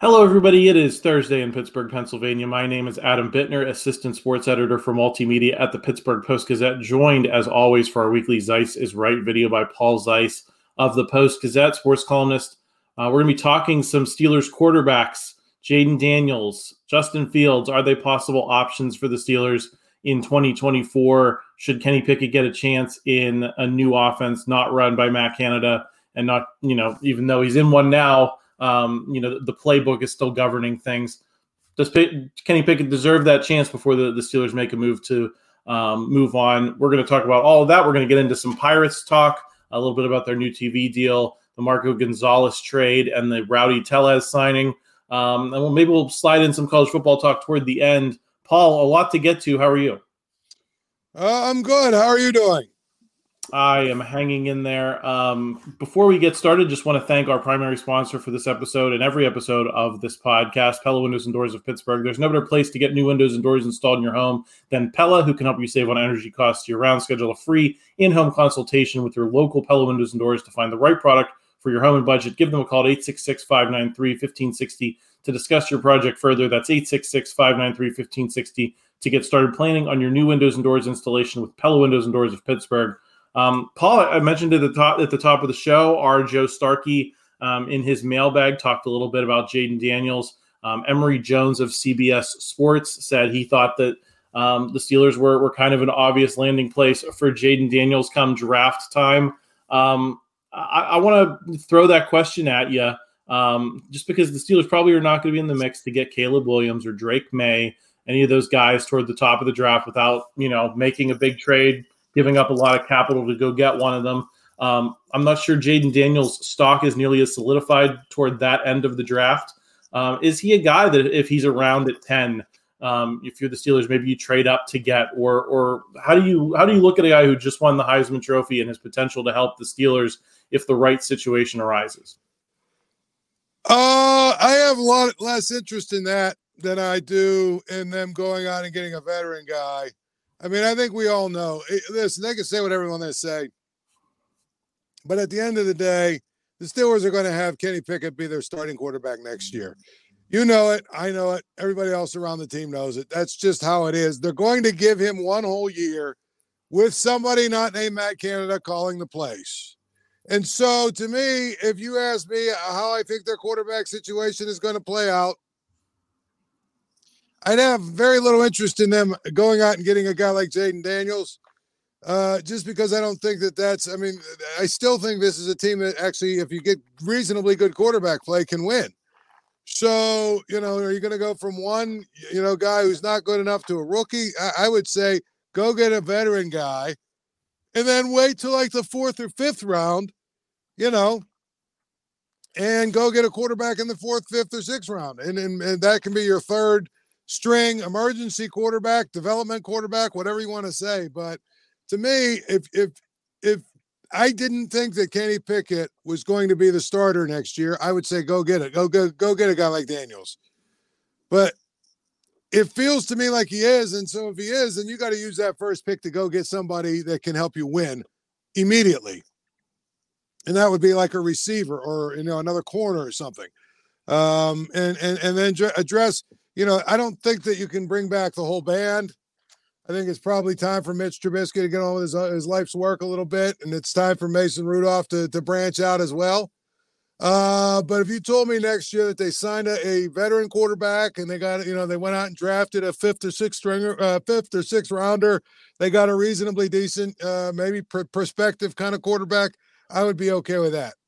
Hello, everybody. It is Thursday in Pittsburgh, Pennsylvania. My name is Adam Bittner, Assistant Sports Editor for Multimedia at the Pittsburgh Post-Gazette, joined, as always, for our weekly Zeiss is Right video by Paul Zeiss of the Post-Gazette, sports columnist. We're going to be talking some Steelers quarterbacks, Jayden Daniels, Justin Fields. Are they possible options for the Steelers in 2024? Should Kenny Pickett get a chance in a new offense not run by Matt Canada and not, even though he's in one now, the playbook is still governing things. Does Kenny Pickett deserve that chance before the Steelers make a move to move on? We're going to talk about all of that. We're going to get into some Pirates talk, a little bit about their new TV deal, the Marco Gonzalez trade, and the Rowdy Tellez signing. And maybe we'll slide in some college football talk toward the end. Paul, a lot to get to. How are you? I'm good. How are you doing? I am hanging in there. Before we get started, just want to thank our primary sponsor for this episode and every episode of this podcast, Pella Windows and Doors of Pittsburgh. There's no better place to get new windows and doors installed in your home than Pella, who can help you save on energy costs year-round. Schedule a free in-home consultation with your local Pella Windows and Doors to find the right product for your home and budget. Give them a call at 866-593-1560 to discuss your project further. That's 866-593-1560 to get started planning on your new windows and doors installation with Pella Windows and Doors of Pittsburgh. Paul, I mentioned at the top of the show, our Joe Starkey in his mailbag talked a little bit about Jayden Daniels. Emory Jones of CBS Sports said he thought that the Steelers were kind of an obvious landing place for Jayden Daniels come draft time. I want to throw that question at you just because the Steelers probably are not going to be in the mix to get Caleb Williams or Drake May, any of those guys toward the top of the draft without, making a big trade, giving up a lot of capital to go get one of them. I'm not sure Jayden Daniels' stock is nearly as solidified toward that end of the draft. Is he a guy that if he's around at 10, if you're the Steelers, maybe you trade up to get, or how do you look at a guy who just won the Heisman Trophy and his potential to help the Steelers if the right situation arises? I have a lot less interest in that than I do in them going out and getting a veteran guy. I mean, I think we all know. Listen, they can say whatever they want to say. But at the end of the day, the Steelers are going to have Kenny Pickett be their starting quarterback next year. You know it. I know it. Everybody else around the team knows it. That's just how it is. They're going to give him one whole year with somebody not named Matt Canada calling the plays. And so, to me, if you ask me how I think their quarterback situation is going to play out, I'd have very little interest in them going out and getting a guy like Jayden Daniels, just because I don't think that's – I mean, I still think this is a team that actually, if you get reasonably good quarterback play, can win. So, are you going to go from one, guy who's not good enough to a rookie? I would say go get a veteran guy and then wait till like the 4th or 5th round, and go get a quarterback in the 4th, 5th, or 6th round. And that can be your third – string, emergency quarterback, development quarterback, whatever you want to say. But to me, if I didn't think that Kenny Pickett was going to be the starter next year, I would say go get it. Go get a guy like Daniels. But it feels to me like he is, and so if he is, then you got to use that first pick to go get somebody that can help you win immediately. And that would be like a receiver or another corner or something. And then address. I don't think that you can bring back the whole band. I think it's probably time for Mitch Trubisky to get on with his life's work a little bit, and it's time for Mason Rudolph to branch out as well. But if you told me next year that they signed a veteran quarterback and they got, they went out and drafted a 5th or 6th rounder, they got a reasonably decent, maybe prospective kind of quarterback, I would be okay with that.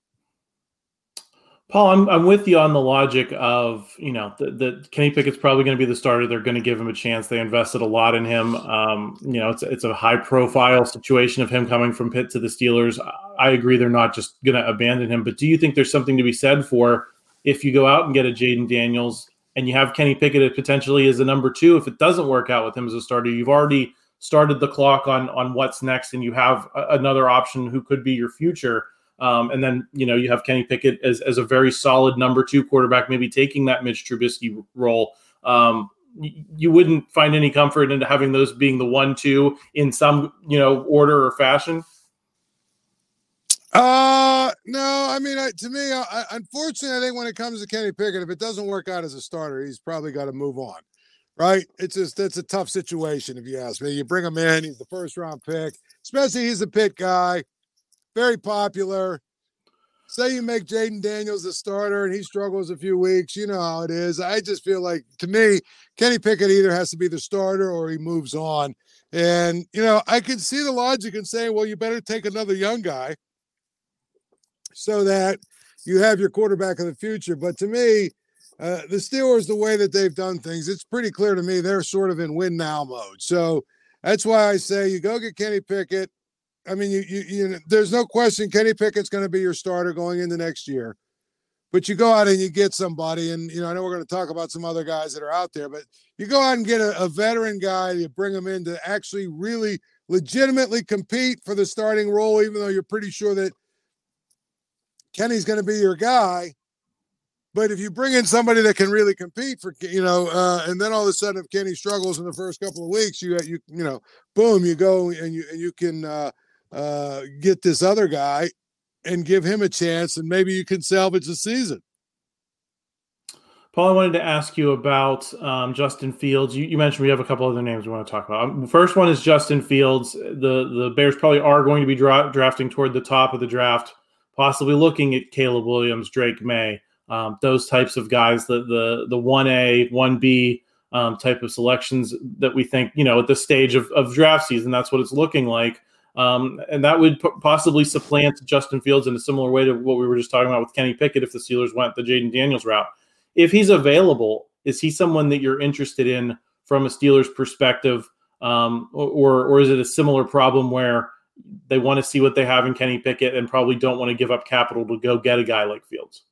Paul, I'm with you on the logic of, that Kenny Pickett's probably going to be the starter. They're going to give him a chance. They invested a lot in him. It's a high-profile situation of him coming from Pitt to the Steelers. I agree they're not just going to abandon him. But do you think there's something to be said for if you go out and get a Jayden Daniels and you have Kenny Pickett potentially as a number 2, if it doesn't work out with him as a starter, you've already started the clock on what's next, and you have another option who could be your future. And then, you have Kenny Pickett as a very solid number 2 quarterback, maybe taking that Mitch Trubisky role. You wouldn't find any comfort into having those being the 1-2 in some, order or fashion? No, I mean, to me, unfortunately, I think when it comes to Kenny Pickett, if it doesn't work out as a starter, he's probably got to move on, right? That's a tough situation, if you ask me. You bring him in, he's the first-round pick, especially he's a Pitt guy, very popular. Say you make Jaden Daniels the starter and he struggles a few weeks, you know how it is. I just feel like, to me, Kenny Pickett either has to be the starter or he moves on. And, I can see the logic in saying, well, you better take another young guy so that you have your quarterback of the future. But to me, the Steelers, the way that they've done things, it's pretty clear to me they're sort of in win now mode. So that's why I say you go get Kenny Pickett. I mean, you there's no question Kenny Pickett's going to be your starter going into next year. But you go out and you get somebody, and, I know we're going to talk about some other guys that are out there, but you go out and get a veteran guy, you bring him in to actually really legitimately compete for the starting role, even though you're pretty sure that Kenny's going to be your guy. But if you bring in somebody that can really compete for, and then all of a sudden if Kenny struggles in the first couple of weeks, boom, you go and you can get this other guy and give him a chance, and maybe you can salvage the season. Paul, I wanted to ask you about Justin Fields. You mentioned we have a couple other names we want to talk about. First one is Justin Fields. The Bears probably are going to be drafting toward the top of the draft, possibly looking at Caleb Williams, Drake May, those types of guys, the 1A, 1B type of selections that we think, at this stage of draft season, that's what it's looking like. And that would possibly supplant Justin Fields in a similar way to what we were just talking about with Kenny Pickett if the Steelers went the Jaden Daniels route. If he's available, is he someone that you're interested in from a Steelers perspective, or is it a similar problem where they want to see what they have in Kenny Pickett and probably don't want to give up capital to go get a guy like Fields?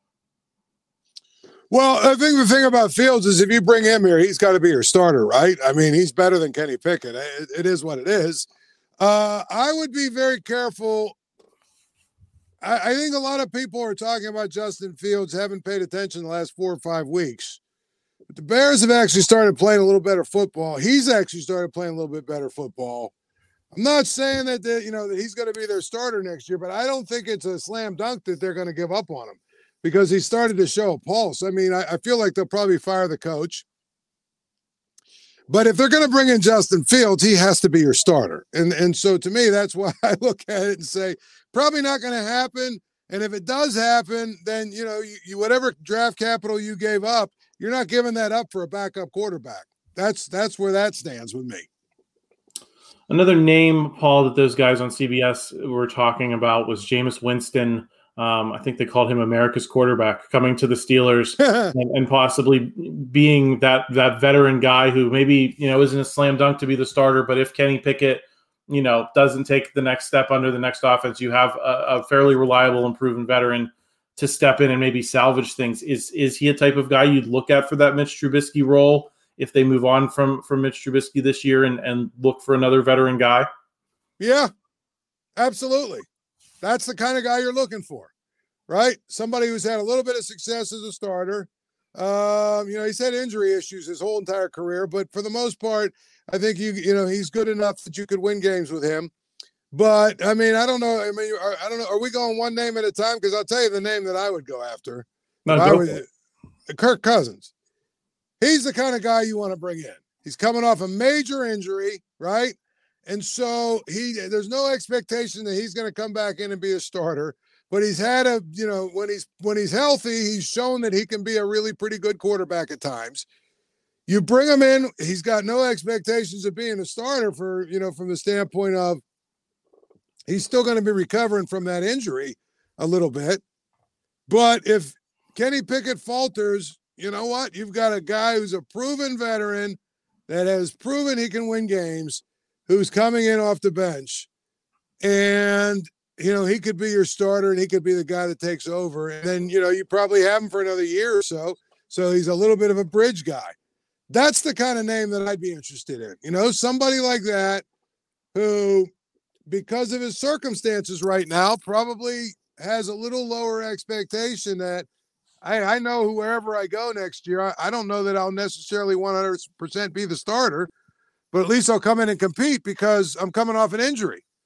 Well, I think the thing about Fields is if you bring him here, he's got to be your starter, right? I mean, he's better than Kenny Pickett. It is what it is. I would be very careful. I think a lot of people are talking about Justin Fields, haven't paid attention the last 4 or 5 weeks. But the Bears have actually started playing a little better football. He's actually started playing a little bit better football. I'm not saying that he's going to be their starter next year, but I don't think it's a slam dunk that they're going to give up on him because he started to show a pulse. I mean, I feel like they'll probably fire the coach. But if they're going to bring in Justin Fields, he has to be your starter. And so to me, that's why I look at it and say, probably not going to happen. And if it does happen, then, you whatever draft capital you gave up, you're not giving that up for a backup quarterback. That's where that stands with me. Another name, Paul, that those guys on CBS were talking about was Jameis Winston. I think they called him America's quarterback, coming to the Steelers and possibly being that veteran guy who maybe, isn't a slam dunk to be the starter. But if Kenny Pickett, doesn't take the next step under the next offense, you have a fairly reliable and proven veteran to step in and maybe salvage things. Is he a type of guy you'd look at for that Mitch Trubisky role if they move on from Mitch Trubisky this year and look for another veteran guy? Yeah, absolutely. That's the kind of guy you're looking for, right? Somebody who's had a little bit of success as a starter. He's had injury issues his whole entire career, but for the most part, I think he's good enough that you could win games with him. But I mean, I don't know. I mean, I don't know. Are we going one name at a time? Because I'll tell you the name that I would go after. Kirk Cousins. He's the kind of guy you want to bring in. He's coming off a major injury, right? And so there's no expectation that he's going to come back in and be a starter, but he's had when he's healthy, he's shown that he can be a really pretty good quarterback at times. You bring him in, he's got no expectations of being a starter from the standpoint of he's still going to be recovering from that injury a little bit. But if Kenny Pickett falters, you know what? You've got a guy who's a proven veteran that has proven he can win games, who's coming in off the bench, and, he could be your starter and he could be the guy that takes over. And then, you probably have him for another year or so. So he's a little bit of a bridge guy. That's the kind of name that I'd be interested in. Somebody like that who, because of his circumstances right now, probably has a little lower expectation that I know wherever I go next year, I don't know that I'll necessarily 100% be the starter, but at least I'll come in and compete because I'm coming off an injury.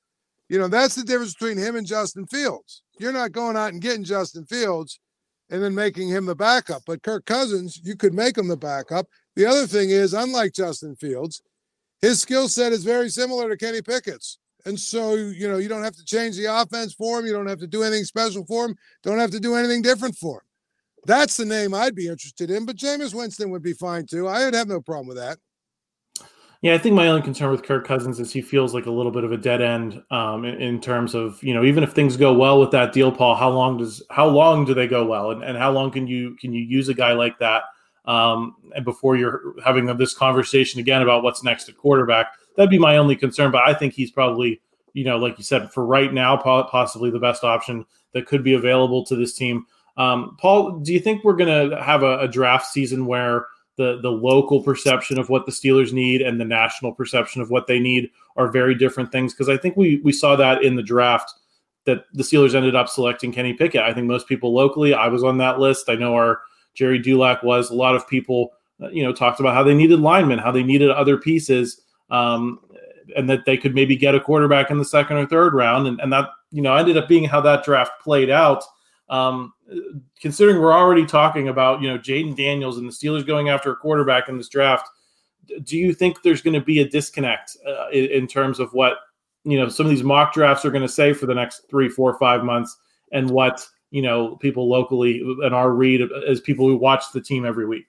That's the difference between him and Justin Fields. You're not going out and getting Justin Fields and then making him the backup. But Kirk Cousins, you could make him the backup. The other thing is, unlike Justin Fields, his skill set is very similar to Kenny Pickett's. And so, you don't have to change the offense for him. You don't have to do anything special for him. Don't have to do anything different for him. That's the name I'd be interested in. But Jameis Winston would be fine, too. I would have no problem with that. Yeah, I think my only concern with Kirk Cousins is he feels like a little bit of a dead end in terms of, even if things go well with that deal, Paul, how long do they go well? And how long can you use a guy like that? And before you're having this conversation again about what's next at quarterback, that'd be my only concern. But I think he's probably, like you said, for right now, possibly the best option that could be available to this team. Paul, do you think we're going to have a draft season where the local perception of what the Steelers need and the national perception of what they need are very different things? Because I think we saw that in the draft, that the Steelers ended up selecting Kenny Pickett. I think most people locally, I was on that list. I know our Jerry Dulac was. A lot of people, talked about how they needed linemen, how they needed other pieces, and that they could maybe get a quarterback in the second or third round. And that, ended up being how that draft played out. Considering we're already talking about, Jaden Daniels and the Steelers going after a quarterback in this draft, do you think there's going to be a disconnect in terms of what, some of these mock drafts are going to say for the next 3, 4, 5 months and what, people locally and our read as people who watch the team every week?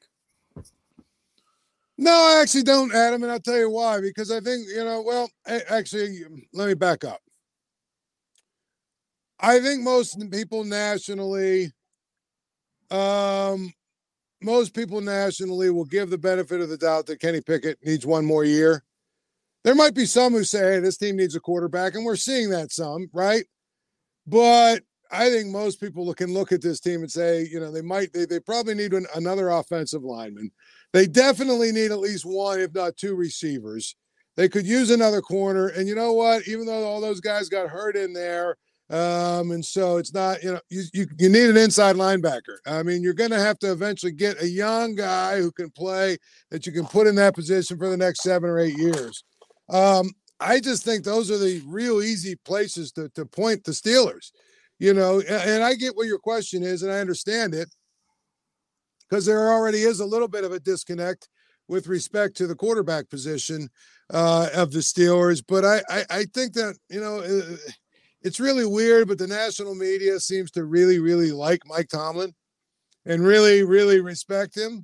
No, I actually don't, Adam, and I'll tell you why. Because I think, actually, let me back up. I think most people nationally will give the benefit of the doubt that Kenny Pickett needs one more year. There might be some who say, hey, this team needs a quarterback, and we're seeing that some, right? But I think most people can look at this team and say, they probably need another offensive lineman. They definitely need at least one, if not two receivers. They could use another corner. And you know what? Even though all those guys got hurt in there, and so it's not, you need an inside linebacker. I mean, you're going to have to eventually get a young guy who can play, that you can put in that position for the next 7 or 8 years. I just think those are the real easy places to point the Steelers, and I get what your question is, and I understand it, because there already is a little bit of a disconnect with respect to the quarterback position of the Steelers. But I think that, it's really weird, but the national media seems to really, really like Mike Tomlin and really, really respect him.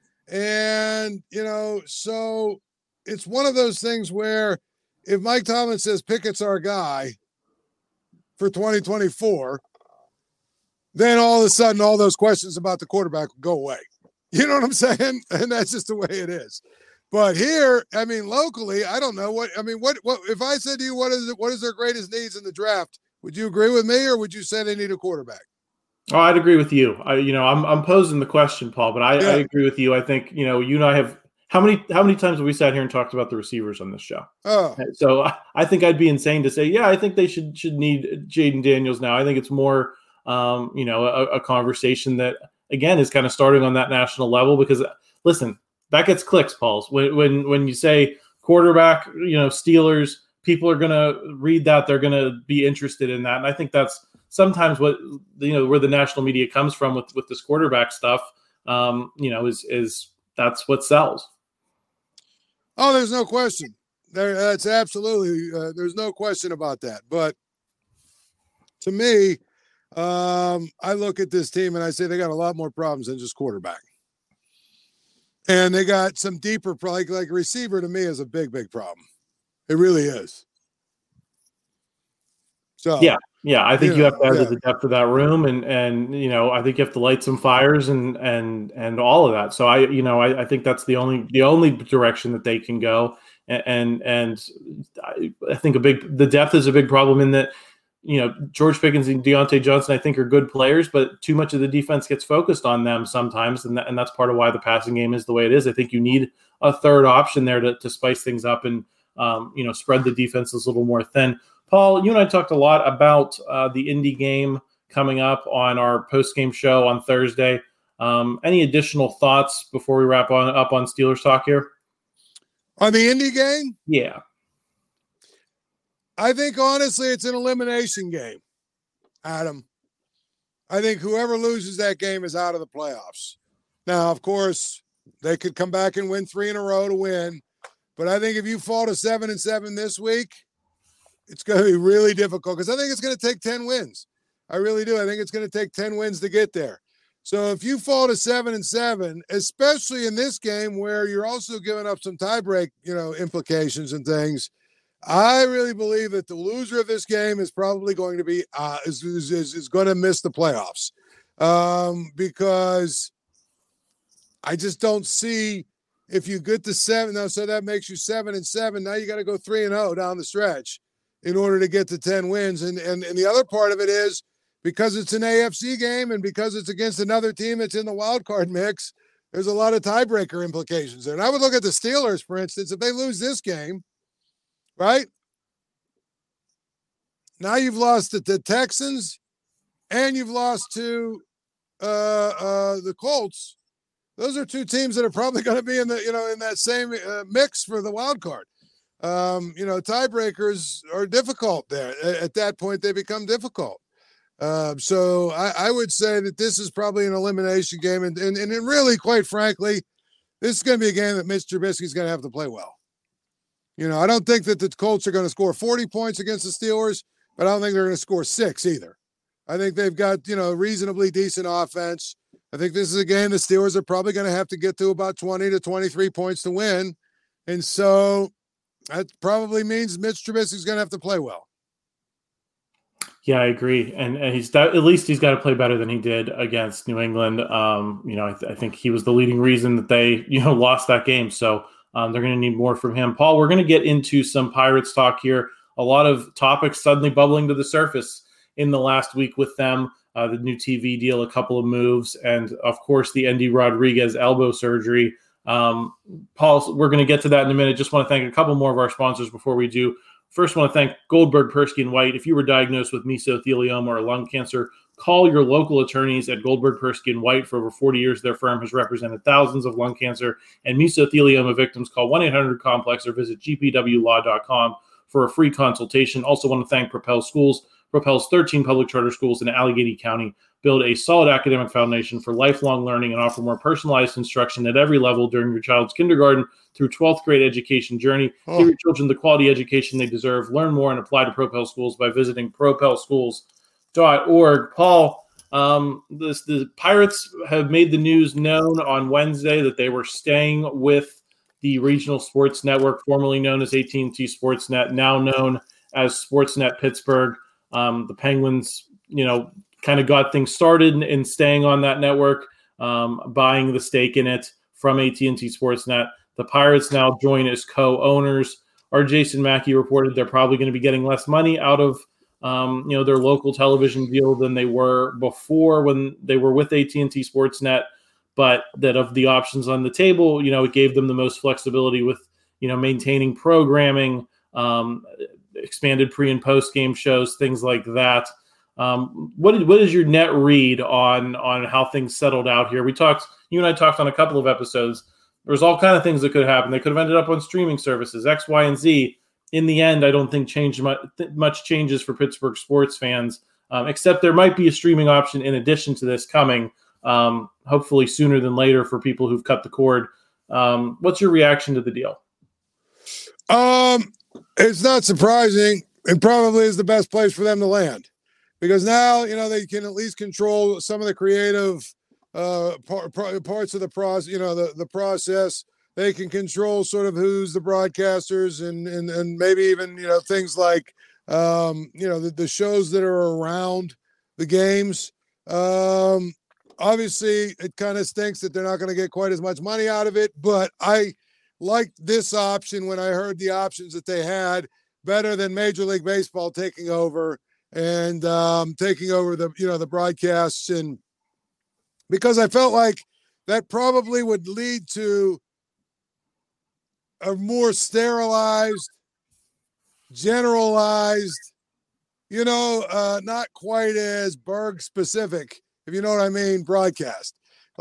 And, so it's one of those things where if Mike Tomlin says Pickett's our guy for 2024, then all of a sudden all those questions about the quarterback will go away. You know what I'm saying? And that's just the way it is. But here, I mean, locally, I don't know what if I said to you, what is their greatest needs in the draft? Would you agree with me, or would you say they need a quarterback? Oh, I'd agree with you. I'm posing the question, Paul, but I agree with you. I think, you and I have, how many times have we sat here and talked about the receivers on this show? Oh, so I think I'd be insane to say, yeah, I think they should need Jaden Daniels now. I think it's more, a conversation that, again, is kind of starting on that national level, because listen, that gets clicks, Pauls. When you say quarterback, Steelers, people are going to read that. They're going to be interested in that. And I think that's sometimes what, where the national media comes from with this quarterback stuff, is that's what sells. Oh, there's no question. That's absolutely, there's no question about that. But to me, I look at this team and I say they got a lot more problems than just quarterback. And they got some deeper, like receiver to me is a big, big problem. It really is. So yeah, I think you have to add to the depth of that room, and I think you have to light some fires and all of that. So I think that's the only direction that they can go. And I think the depth is a big problem in that. George Pickens and Deontay Johnson, I think, are good players, but too much of the defense gets focused on them sometimes, and that's part of why the passing game is the way it is. I think you need a third option there to spice things up and spread the defenses a little more thin. Paul, you and I talked a lot about the Indy game coming up on our post-game show on Thursday. Any additional thoughts before we wrap up on Steelers talk here? On the Indy game? Yeah. I think honestly it's an elimination game, Adam. I think whoever loses that game is out of the playoffs. Now, of course, they could come back and win 3 in a row to win. But I think if you fall to 7-7 this week, it's going to be really difficult because I think it's going to take 10 wins. I really do. I think it's going to take 10 wins to get there. So if you fall to 7-7, especially in this game where you're also giving up some tiebreak, implications and things, I really believe that the loser of this game is probably going to be is going to miss the playoffs because I just don't see if you get to 7. Now, so that makes you 7-7. Now you got to go 3-0 down the stretch in order to get to 10 wins. And the other part of it is because it's an AFC game and because it's against another team that's in the wild card mix, there's a lot of tiebreaker implications there. And I would look at the Steelers, for instance, if they lose this game. Right? Now you've lost to the Texans and you've lost to the Colts. Those are 2 teams that are probably going to be in the, in that same mix for the wild card. Tiebreakers are difficult there. At that point, they become difficult. So I would say that this is probably an elimination game. And really, quite frankly, this is going to be a game that Mitch Trubisky is going to have to play well. I don't think that the Colts are going to score 40 points against the Steelers, but I don't think they're going to score 6 either. I think they've got, reasonably decent offense. I think this is a game the Steelers are probably going to have to get to about 20 to 23 points to win. And so that probably means Mitch Trubisky is going to have to play well. Yeah, I agree. And at least he's got to play better than he did against New England. I think he was the leading reason that they, lost that game. So they're going to need more from him. Paul, we're going to get into some Pirates talk here. A lot of topics suddenly bubbling to the surface in the last week with them. The new TV deal, a couple of moves, and, of course, the Endy Rodriguez elbow surgery. Paul, we're going to get to that in a minute. Just want to thank a couple more of our sponsors before we do. First, want to thank Goldberg, Persky & White. If you were diagnosed with mesothelioma or lung cancer, call your local attorneys at Goldberg, Persky & White. For over 40 years, their firm has represented thousands of lung cancer and mesothelioma victims. Call 1-800-COMPLEX or visit gpwlaw.com for a free consultation. Also want to thank Propel Schools. Propel's 13 public charter schools in Allegheny County build a solid academic foundation for lifelong learning and offer more personalized instruction at every level during your child's kindergarten through 12th grade education journey. Give your children the quality education they deserve. Learn more and apply to Propel Schools by visiting propelschools.org. Paul, the Pirates have made the news known on Wednesday that they were staying with the regional sports network, formerly known as AT&T Sportsnet, now known as Sportsnet Pittsburgh. The Penguins, kind of got things started in staying on that network, buying the stake in it from AT&T Sportsnet. The Pirates now join as co-owners. Our Jason Mackey reported they're probably going to be getting less money out of their local television deal than they were before when they were with AT&T Sportsnet, but that of the options on the table, it gave them the most flexibility with, maintaining programming, expanded pre and post game shows, things like that. What is your net read on how things settled out here? You and I talked on a couple of episodes. There's all kind of things that could happen. They could have ended up on streaming services, X, Y, and Z. In the end, I don't think much changes for Pittsburgh sports fans, except there might be a streaming option in addition to this coming, hopefully sooner than later for people who've cut the cord. What's your reaction to the deal? It's not surprising. It probably is the best place for them to land because now, they can at least control some of the creative parts of the process, the process. They can control sort of who's the broadcasters and maybe even, things like, the shows that are around the games. Obviously, it kind of stinks that they're not going to get quite as much money out of it, but I liked this option when I heard the options that they had better than Major League Baseball taking over and taking over the broadcasts. And because I felt like that probably would lead to a more sterilized, generalized, not quite as Berg specific, if you know what I mean, broadcast. Like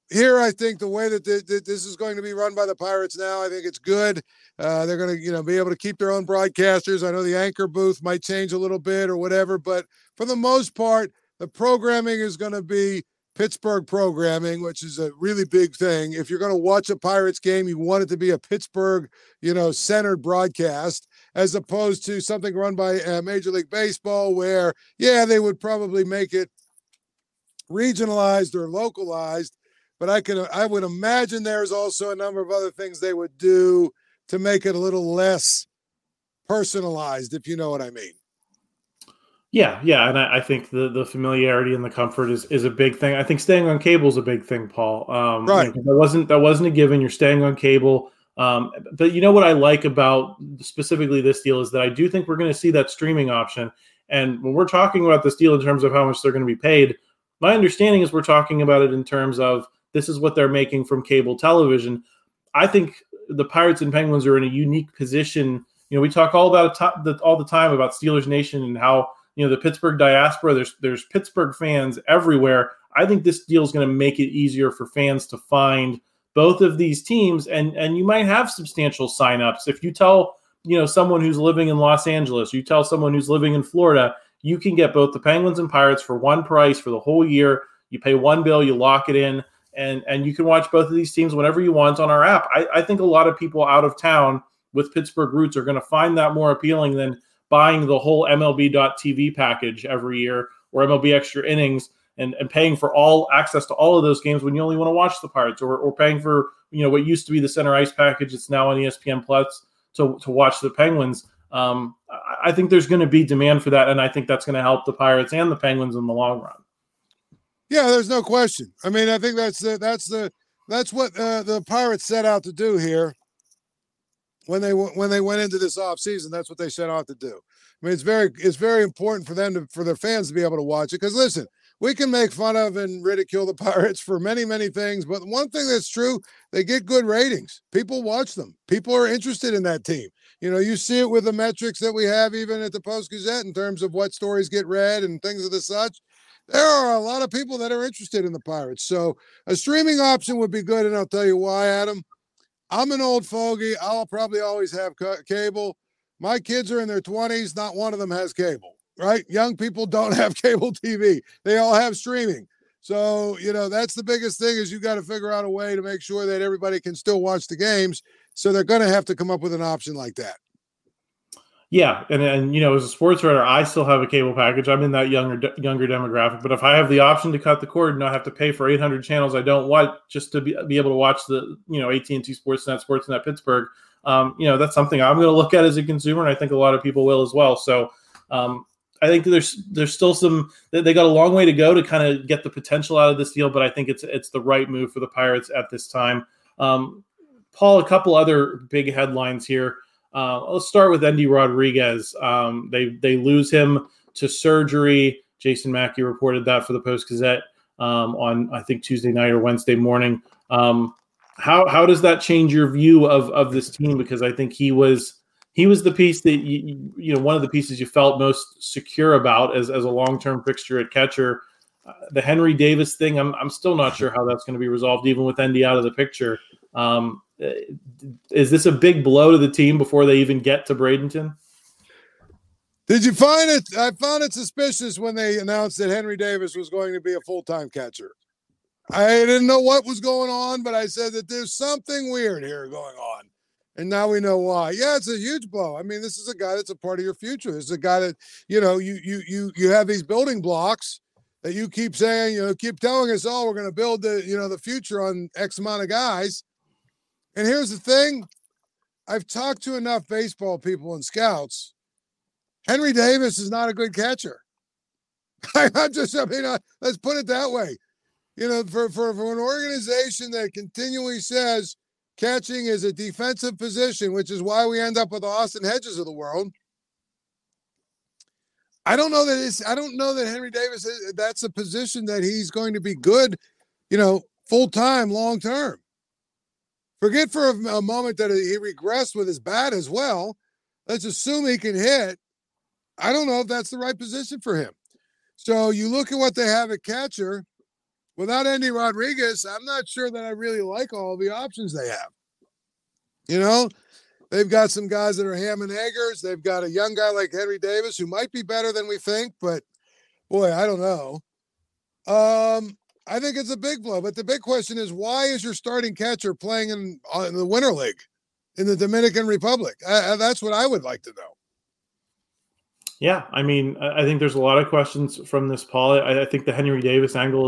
here, I think the way that this is going to be run by the Pirates now, I think it's good. They're going to, be able to keep their own broadcasters. I know the anchor booth might change a little bit or whatever, but for the most part, the programming is going to be Pittsburgh programming, which is a really big thing. If you're going to watch a Pirates game, you want it to be a Pittsburgh, centered broadcast, as opposed to something run by Major League Baseball where, they would probably make it regionalized or localized. But I would imagine there's also a number of other things they would do to make it a little less personalized, if you know what I mean. Yeah, and I think the familiarity and the comfort is a big thing. I think staying on cable is a big thing, Paul. Right. That wasn't a given. You're staying on cable. But you know what I like about specifically this deal is that I do think we're going to see that streaming option. And when we're talking about this deal in terms of how much they're going to be paid, my understanding is we're talking about it in terms of this is what they're making from cable television. I think the Pirates and Penguins are in a unique position. We talk all the time about Steelers Nation and how the Pittsburgh diaspora. There's Pittsburgh fans everywhere. I think this deal is going to make it easier for fans to find both of these teams, and you might have substantial signups if you tell someone who's living in Los Angeles, you tell someone who's living in Florida, you can get both the Penguins and Pirates for one price for the whole year. You pay one bill, you lock it in. And you can watch both of these teams whenever you want on our app. I think a lot of people out of town with Pittsburgh roots are going to find that more appealing than buying the whole MLB.TV package every year or MLB Extra Innings and paying for all access to all of those games when you only want to watch the Pirates or paying for what used to be the Center Ice package. It's now on ESPN Plus to watch the Penguins. I think there's going to be demand for that, and I think that's going to help the Pirates and the Penguins in the long run. Yeah, there's no question. I mean, I think that's what the Pirates set out to do here when they went into this offseason. That's what they set out to do. I mean, it's very important for them for their fans to be able to watch it. Because listen, we can make fun of and ridicule the Pirates for many, many things, but one thing that's true, they get good ratings. People watch them. People are interested in that team. You see it with the metrics that we have even at the Post-Gazette in terms of what stories get read and things of the such. There are a lot of people that are interested in the Pirates. So a streaming option would be good, and I'll tell you why, Adam. I'm an old fogey. I'll probably always have cable. My kids are in their 20s. Not one of them has cable, right? Young people don't have cable TV. They all have streaming. So, that's the biggest thing is you got to figure out a way to make sure that everybody can still watch the games. So they're going to have to come up with an option like that. Yeah, and as a sports writer, I still have a cable package. I'm in that younger demographic. But if I have the option to cut the cord and not have to pay for 800 channels I don't want just to be able to watch the AT&T Sportsnet Pittsburgh, that's something I'm going to look at as a consumer, and I think a lot of people will as well. So I think there's still they got a long way to go to kind of get the potential out of this deal, but I think it's the right move for the Pirates at this time. Paul, a couple other big headlines here. Let's start with Endy Rodriguez. They lose him to surgery. Jason Mackey reported that for the Post-Gazette on, I think, Tuesday night or Wednesday morning. How does that change your view of this team? Because I think he was the piece that one of the pieces you felt most secure about as a long-term fixture at catcher. The Henry Davis thing, I'm still not sure how that's going to be resolved, even with Endy out of the picture. Is this a big blow to the team before they even get to Bradenton? Did you find it? I found it suspicious when they announced that Henry Davis was going to be a full-time catcher. I didn't know what was going on, but I said that there's something weird here going on. And now we know why. Yeah, it's a huge blow. I mean, this is a guy that's a part of your future. This is a guy that, you have these building blocks that you keep saying, keep telling us, oh, we're going to build the future on X amount of guys. And here's the thing. I've talked to enough baseball people and scouts. Henry Davis is not a good catcher. Let's put it that way. For an organization that continually says catching is a defensive position, which is why we end up with Austin Hedges of the world. I don't know that Henry Davis, that's a position that he's going to be good, full-time, long-term. Forget for a moment that he regressed with his bat as well. Let's assume he can hit. I don't know if that's the right position for him. So you look at what they have at catcher. without Andy Rodriguez, I'm not sure that I really like all the options they have. You know, they've got some guys that are ham and eggers. They've got a young guy like Henry Davis who might be better than we think, but boy, I don't know. I think it's a big blow, but the big question is, why is your starting catcher playing in the Winter League in the Dominican Republic? That's what I would like to know. Yeah, I mean, I think there's a lot of questions from this, Paul. I think the Henry Davis angle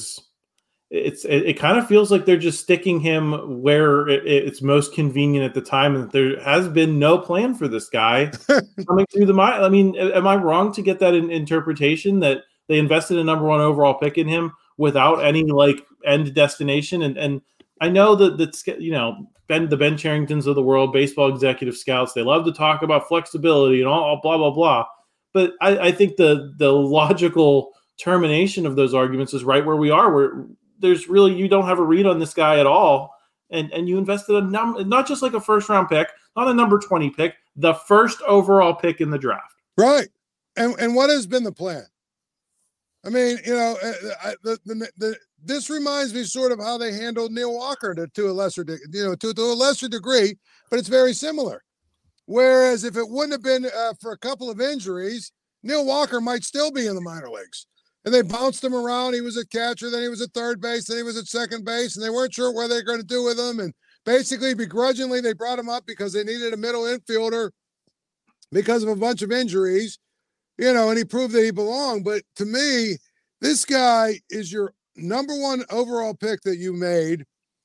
it kind of feels like they're just sticking him where it's most convenient at the time, and there has been no plan for this guy coming through the mind. I mean, am I wrong to get that interpretation that they invested a number 1 overall pick in him without any like end destination? And I know that you know, the Ben Charringtons of the world, baseball executive scouts, they love to talk about flexibility and all blah blah blah. But I think the logical termination of those arguments is right where we are, where there's really, you don't have a read on this guy at all, and you invested not just like a first round pick, not a number 20 pick, the first overall pick in the draft. Right. And what has been the plan? I mean, you know, this reminds me sort of how they handled Neil Walker to a lesser degree, but it's very similar. Whereas if it wouldn't have been for a couple of injuries, Neil Walker might still be in the minor leagues. And they bounced him around. He was a catcher, then he was at third base, then he was at second base, and they weren't sure what they were going to do with him. And basically, begrudgingly, they brought him up because they needed a middle infielder because of a bunch of injuries, you know, and he proved that he belonged. But to me, this guy is your number 1 overall pick that you made,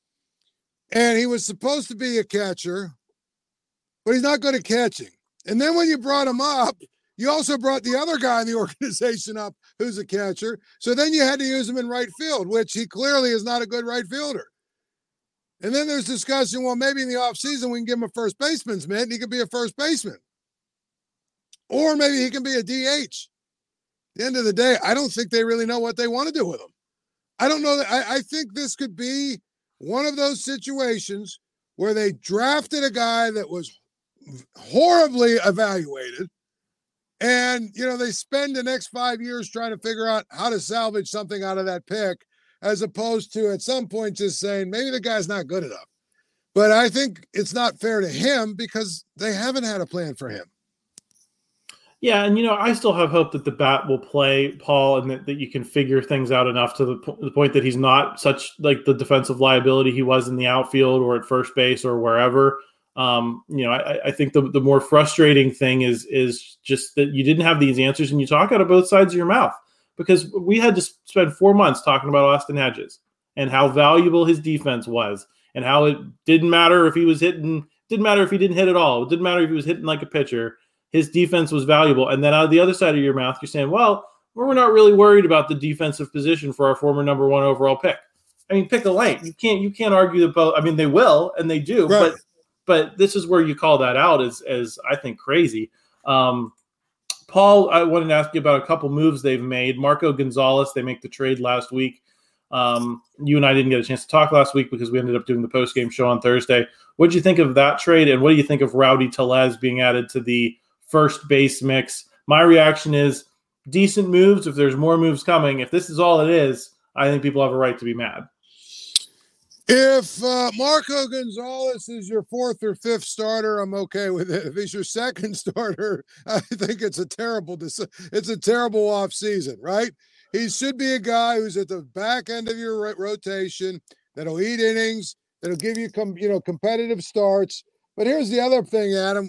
and he was supposed to be a catcher, but he's not good at catching. And then when you brought him up, you also brought the other guy in the organization up who's a catcher. So then you had to use him in right field, which he clearly is not a good right fielder. And then there's discussion, well, maybe in the offseason we can give him a first baseman's mitt and he could be a first baseman. Or maybe he can be a DH. At the end of the day, I don't think they really know what they want to do with him. I don't know. I think this could be one of those situations where they drafted a guy that was horribly evaluated, and, you know, they spend the next 5 years trying to figure out how to salvage something out of that pick, as opposed to at some point just saying, maybe the guy's not good enough. But I think it's not fair to him because they haven't had a plan for him. Yeah, and, you know, I still have hope that the bat will play, Paul, and that you can figure things out enough to the point that he's not such like the defensive liability he was in the outfield or at first base or wherever. You know, I think the more frustrating thing is just that you didn't have these answers, and you talk out of both sides of your mouth, because we had to spend 4 months talking about Austin Hedges and how valuable his defense was, and how it didn't matter if he was hitting, didn't matter if he didn't hit at all, it didn't matter if he was hitting like a pitcher. His defense was valuable. And then out of the other side of your mouth, you're saying, well, we're not really worried about the defensive position for our former number 1 overall pick. I mean, pick a lane. You can't argue that both. I mean, they will, and they do, right. But this is where you call that out as I think crazy. Paul, I wanted to ask you about a couple moves they've made. Marco Gonzalez, they make the trade last week. You and I didn't get a chance to talk last week because we ended up doing the post-game show on Thursday. What did you think of that trade, and what do you think of Rowdy Tellez being added to the first base mix? My reaction is decent moves. If there's more moves coming, if this is all it is, I think people have a right to be mad. If Marco Gonzalez is your 4th or 5th starter, I'm okay with it. If he's your 2nd starter, I think it's a terrible off season, right? He should be a guy who's at the back end of your rotation, that'll eat innings, that'll give you competitive starts. But here's the other thing, Adam.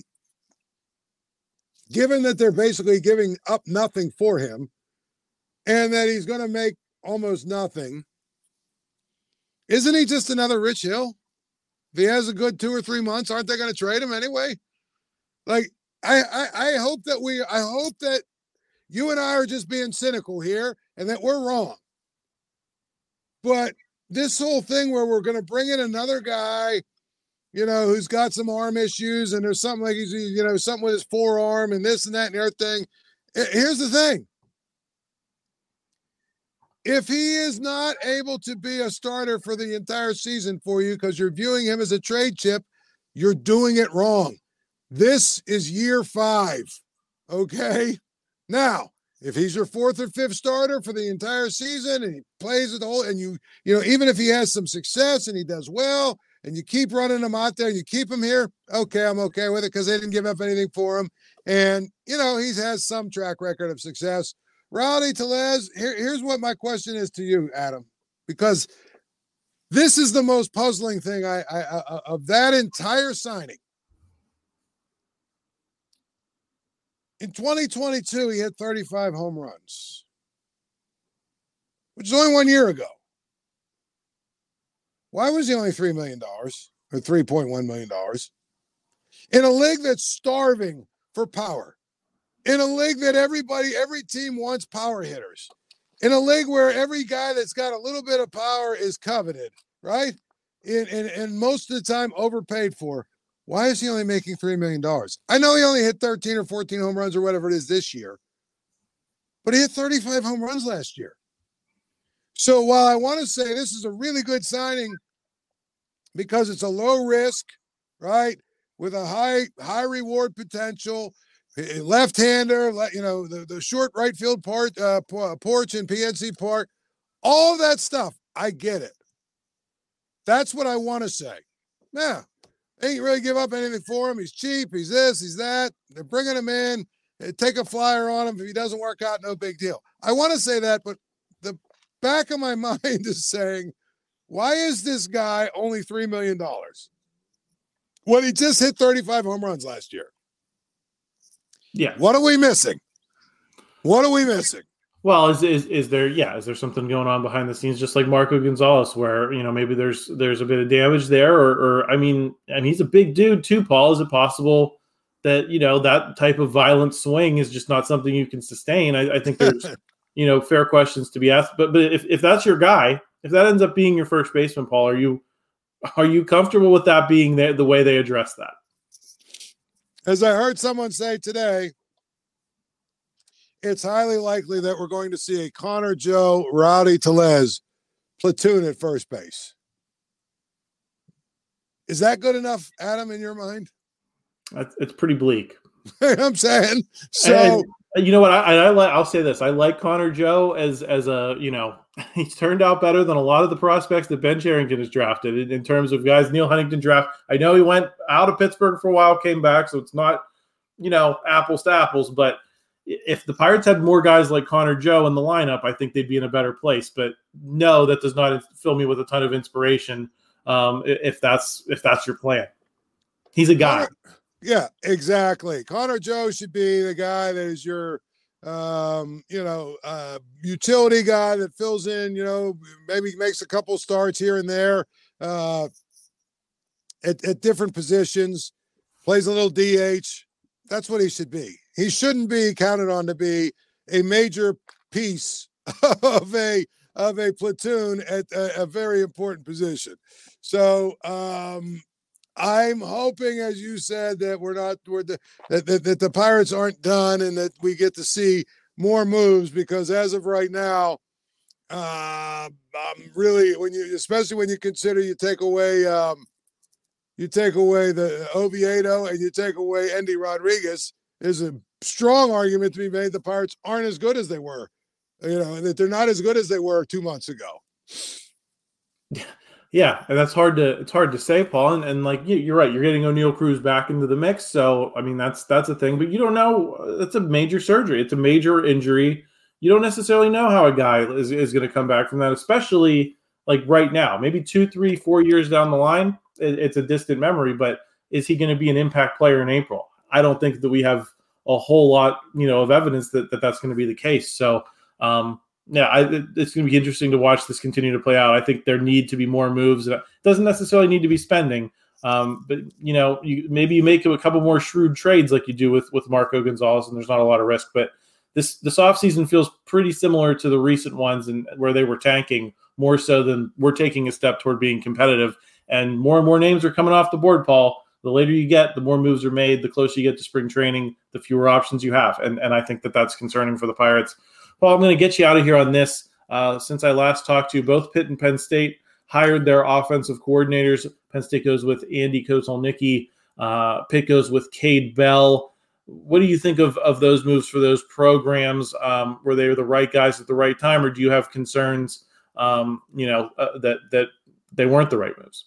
Given that they're basically giving up nothing for him, and that he's going to make almost nothing, isn't he just another Rich Hill? If he has a good 2 or 3 months, aren't they going to trade him anyway? Like, I hope that you and I are just being cynical here and that we're wrong. But this whole thing where we're going to bring in another guy, you know, who's got some arm issues, and there's something like he's, you know, something with his forearm and this and that and everything. Here's the thing. If he is not able to be a starter for the entire season for you because you're viewing him as a trade chip, you're doing it wrong. This is year 5. Okay? Now, If he's your fourth or fifth starter for the entire season and he plays it whole, and you know, even if he has some success and he does well and you keep running him out there, you keep him here, okay, I'm okay with it because they didn't give up anything for him. And, you know, he has some track record of success. Rowdy Tellez, here's what my question is to you, Adam, because this is the most puzzling thing of that entire signing. In 2022, he had 35 home runs, which is only 1 year ago. Why was he only $3 million or $3.1 million? In a league that's starving for power, in a league that every team wants power hitters, in a league where every guy that's got a little bit of power is coveted, right? And most of the time overpaid for. Why is he only making $3 million? I know he only hit 13 or 14 home runs or whatever it is this year, but he hit 35 home runs last year. So while I want to say this is a really good signing because it's a low risk, right, with a high reward potential, left-hander, you know, the short right field porch in PNC Park, all that stuff, I get it. That's what I want to say. Yeah. They ain't really give up anything for him. He's cheap. He's this, he's that. They're bringing him in. They take a flyer on him. If he doesn't work out, no big deal. I want to say that, but the back of my mind is saying, why is this guy only $3 million when he just hit 35 home runs last year? Yeah. What are we missing? What are we missing? Well, is there something going on behind the scenes, just like Marco Gonzalez, where, you know, maybe there's a bit of damage there, or I mean he's a big dude too, Paul. Is it possible that, you know, that type of violent swing is just not something you can sustain? I think there's you know, fair questions to be asked. But if that's your guy, if that ends up being your first baseman, Paul, are you comfortable with that being the way they address that? As I heard someone say today, it's highly likely that we're going to see a Connor Joe, Rowdy Tellez platoon at first base. Is that good enough, Adam, in your mind? It's pretty bleak. I'm saying. So, and you know what? I'll say this. I like Connor Joe as a, you know, he's turned out better than a lot of the prospects that Ben Cherington has drafted in terms of guys. Neil Huntington draft. I know he went out of Pittsburgh for a while, came back, so it's not, you know, apples to apples, but if the Pirates had more guys like Connor Joe in the lineup, I think they'd be in a better place. But no, that does not fill me with a ton of inspiration. If that's your plan, he's a guy. Yeah, exactly. Connor Joe should be the guy that is your, utility guy that fills in. You know, maybe makes a couple starts here and there at different positions. Plays a little DH. That's what he should be. He shouldn't be counted on to be a major piece of a platoon at a very important position. So I'm hoping, as you said, that that the Pirates aren't done and that we get to see more moves, because as of right now, I'm really, especially when you consider you take away the Oviedo and you take away Endy Rodriguez, there's a strong argument to be made the Pirates aren't as good as they were, you know, and that they're not as good as they were 2 months ago. Yeah, and it's hard to say, Paul. And like you're right, you're getting O'Neal Cruz back into the mix. So I mean that's a thing, but you don't know. It's a major surgery. It's a major injury. You don't necessarily know how a guy is going to come back from that, especially like right now. Maybe 2, 3, 4 years down the line, it's a distant memory. But is he going to be an impact player in April? I don't think that we have a whole lot, you know, of evidence that that's going to be the case. So, it's going to be interesting to watch this continue to play out. I think there need to be more moves. It doesn't necessarily need to be spending, but you know, maybe you make a couple more shrewd trades like you do with Marco Gonzalez, and there's not a lot of risk. But this offseason feels pretty similar to the recent ones, and where they were tanking more so than we're taking a step toward being competitive. And more names are coming off the board, Paul. The later you get, the more moves are made. The closer you get to spring training, the fewer options you have. And I think that's concerning for the Pirates. Paul, I'm going to get you out of here on this. Since I last talked to you, both Pitt and Penn State hired their offensive coordinators. Penn State goes with Andy Kotelnicki. Pitt goes with Cade Bell. What do you think of those moves for those programs? Were they the right guys at the right time, or do you have concerns, that they weren't the right moves?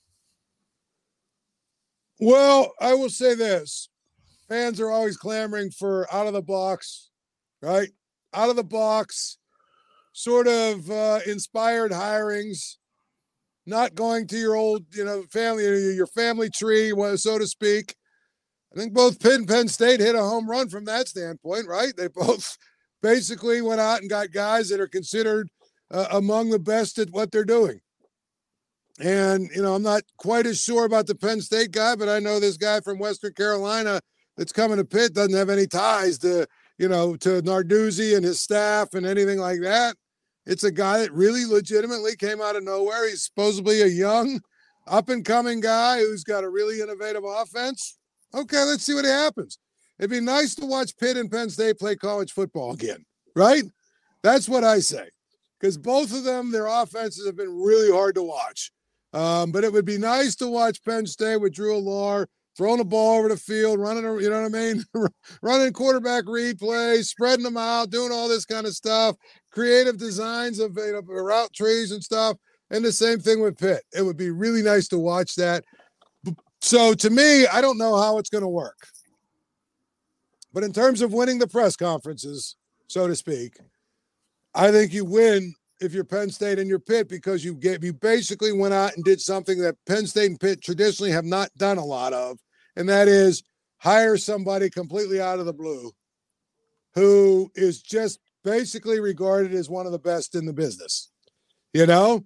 Well, I will say this. Fans are always clamoring for out of the box, right? Out of the box, sort of inspired hirings, not going to your old, family, your family tree, so to speak. I think both Pitt and Penn State hit a home run from that standpoint, right? They both basically went out and got guys that are considered among the best at what they're doing. And, I'm not quite as sure about the Penn State guy, but I know this guy from Western Carolina that's coming to Pitt doesn't have any ties to Narduzzi and his staff and anything like that. It's a guy that really legitimately came out of nowhere. He's supposedly a young, up-and-coming guy who's got a really innovative offense. Okay, let's see what happens. It'd be nice to watch Pitt and Penn State play college football again, right? That's what I say. Because both of them, their offenses have been really hard to watch. But it would be nice to watch Penn State with Drew Allar throwing the ball over the field, running, running quarterback read plays, spreading them out, doing all this kind of stuff, creative designs of route trees and stuff. And the same thing with Pitt. It would be really nice to watch that. So to me, I don't know how it's going to work. But in terms of winning the press conferences, so to speak, I think you win if you're Penn State and you're Pitt, because you basically went out and did something that Penn State and Pitt traditionally have not done a lot of, and that is hire somebody completely out of the blue who is just basically regarded as one of the best in the business. Well,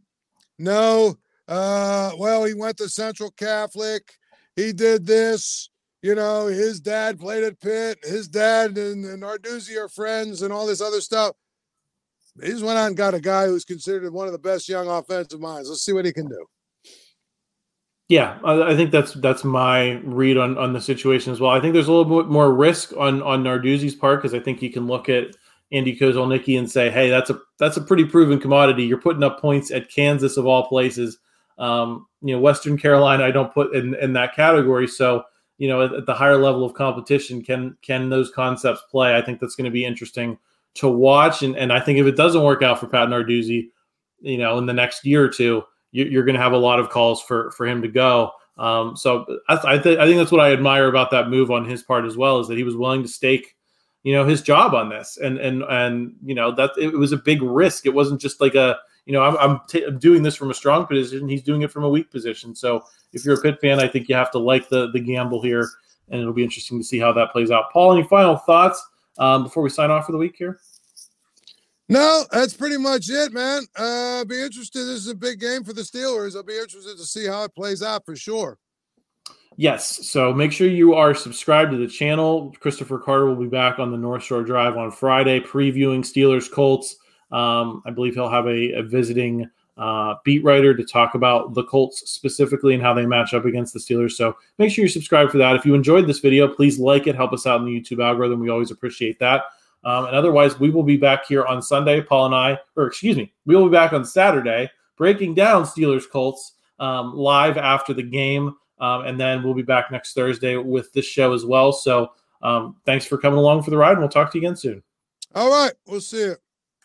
he went to Central Catholic. He did this. His dad played at Pitt. His dad and Narduzzi are friends and all this other stuff. He just went out and got a guy who's considered one of the best young offensive minds. Let's see what he can do. Yeah, I think that's my read on the situation as well. I think there's a little bit more risk on Narduzzi's part, because I think you can look at Andy Kozelnicki and say, hey, that's a pretty proven commodity. You're putting up points at Kansas of all places. Western Carolina I don't put in that category. So, at the higher level of competition, can those concepts play? I think that's going to be interesting to watch. And I think if it doesn't work out for Pat Narduzzi, in the next year or two, you're going to have a lot of calls for him to go. So I think that's what I admire about that move on his part as well, is that he was willing to stake, his job on this. And that it was a big risk. It wasn't just like I'm doing this from a strong position. He's doing it from a weak position. So if you're a Pitt fan, I think you have to like the gamble here, and it'll be interesting to see how that plays out. Paul, any final thoughts before we sign off for the week here? No, that's pretty much it, man. Be interested. This is a big game for the Steelers. I'll be interested to see how it plays out for sure. Yes. So make sure you are subscribed to the channel. Christopher Carter will be back on the North Shore Drive on Friday, previewing Steelers Colts. I believe he'll have a visiting beat writer to talk about the Colts specifically and how they match up against the Steelers. So make sure you're subscribed for that. If you enjoyed this video, please like it. Help us out in the YouTube algorithm. We always appreciate that. And otherwise, we will be back here on Sunday, we will be back on Saturday breaking down Steelers Colts live after the game. And then we'll be back next Thursday with this show as well. So thanks for coming along for the ride, and we'll talk to you again soon. All right. We'll see you.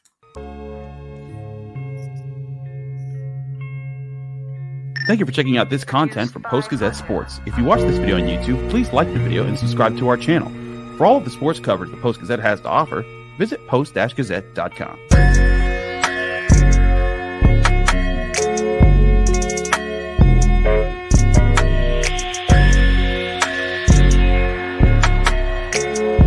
Thank you for checking out this content from Post-Gazette Sports. If you watch this video on YouTube, please like the video and subscribe to our channel. For all of the sports coverage the Post-Gazette has to offer, visit post-gazette.com.